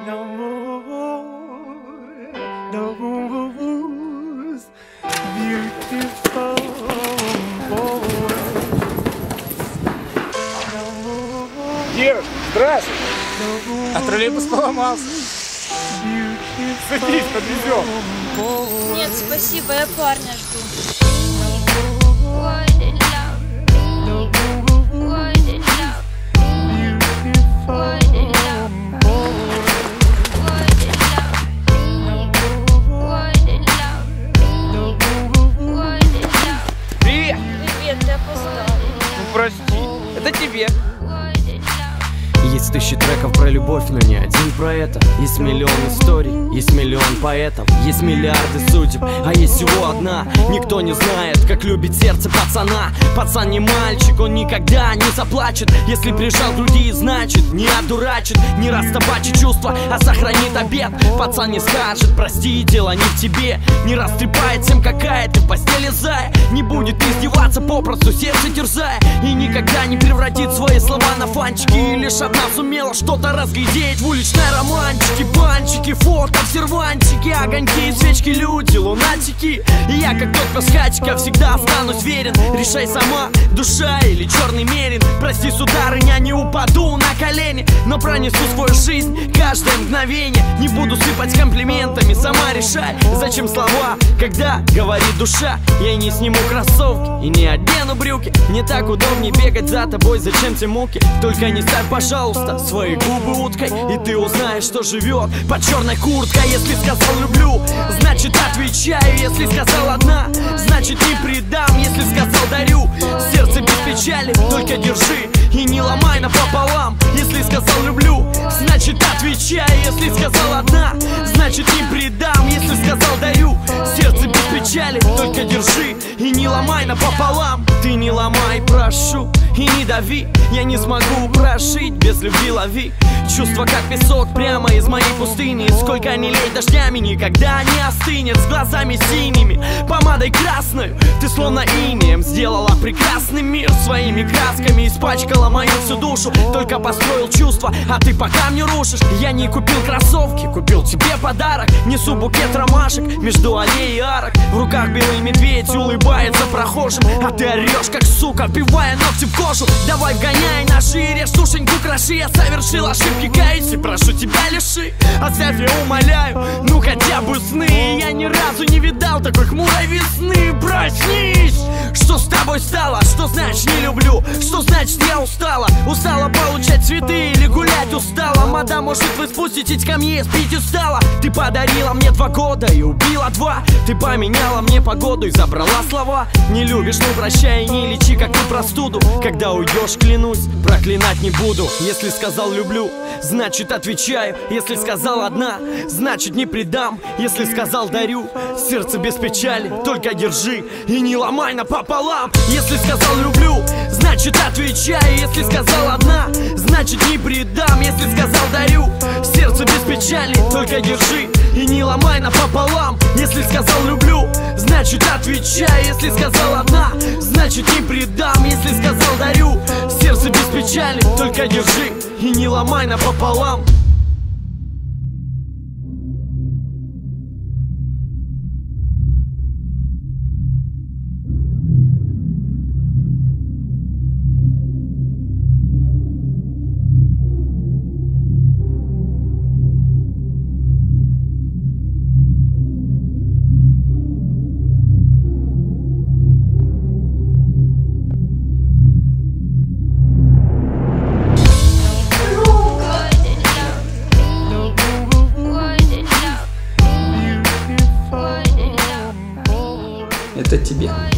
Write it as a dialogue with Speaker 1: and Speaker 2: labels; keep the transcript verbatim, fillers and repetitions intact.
Speaker 1: No more, no more, beautiful boy.
Speaker 2: Дед, здравствуй! А троллейбус поломался. Садись, подвезем.
Speaker 3: Нет, спасибо, я парня жду.
Speaker 2: Привет!
Speaker 3: Привет, ты опоздал.
Speaker 2: Ну прости, это тебе.
Speaker 4: Есть тысячи треков про любовь, но не один про это. Есть миллион историй, есть миллион поэтов, есть миллиарды судеб, а есть всего одна. Никто не знает, как любит сердце пацана. Пацан не мальчик, он никогда не заплачет. Если прижал к груди, значит не одурачит. Не растопачит чувства, а сохранит обет. Пацан не скажет, прости, дело не в тебе. Не растрепает всем, какая ты в постели зая. Не будет издеваться, попросту сердце терзая. И никогда не превратит свои слова на фанчики. И лишь одна сумела что-то разглядеть в уличной романтике. Банчики, фото, сервантики, огоньки и свечки, люди, лунатики. И я, как тот пасхачка, всегда останусь верен. Решай сама, душа или черный мерин. Прости, сударыня, не упаду на колени, но пронесу свою жизнь каждое мгновение. Не буду сыпать комплиментами, сама решай. Зачем слова, когда говорит душа? Я не сниму кроссовки и не одену брюки. Мне так удобнее бегать за тобой, зачем те муки? Только не ставь, пожалуйста, свои губы уткой, и ты узнаешь, что живет под черной курткой. Если сказал люблю, значит отвечаю. Если сказал одна, значит не предам. Если сказал дарю, сердце без печали, только держи и не ломай напополам. Если сказал люблю, значит отвечаю. Если сказал одна, значит не предам. Если сказал дарю, сердце без печали, только держи и не ломай напополам. Ты не ломай, прошу, и не дави. Я не смогу прожить без любви, лови. Чувства как песок прямо из моей пустыни. Сколько ни лей дождями, никогда не остынет. С глазами синими, помадой красной. Ты словно инеем сделала прекрасный мир. Своими красками испачкала мою всю душу. Только построил чувства, а ты по камню рушишь. Я не купил кроссовки, купил тебе подарок. Несу букет ромашек между аллеей и арок. В руках белый медведь улыбается прохожим, а ты орешь как сука, вбивая ногти в кожу. Давай вгоняй на шире, душеньку кроши. Я совершил ошибки, каюсь и прошу тебя лиши. Оставь, я умоляю, ну хотя бы сны. Я ни разу не видал такой хмурой весны. Проснись! Что с тобой стало? Что значит не люблю? Что значит я устала? Устала получать цветы или гулять устала? Мадам, может вы спуститесь ко мне, спить устала? Ты подарила мне два года и убила два. Ты поменяла мне погоду и забрала слова. Не любишь, ну прощай и не лечи, как ты простуду. Когда уйдешь, клянусь, проклинать не буду. Если сказал люблю, значит отвечаю. Если сказал одна, значит не предам. Если сказал дарю, сердце без печали, только держи и не ломай напополам. Если сказал люблю, значит отвечаю. Если сказал одна, значит не предам. Если сказал дарю, сердце без печали, только держи и не ломай напополам. Если сказал люблю, значит отвечаю. Если сказал одна, значит не предам. Если сказал дарю, сердце без печали, только держи и не ломай напополам. Это тебе.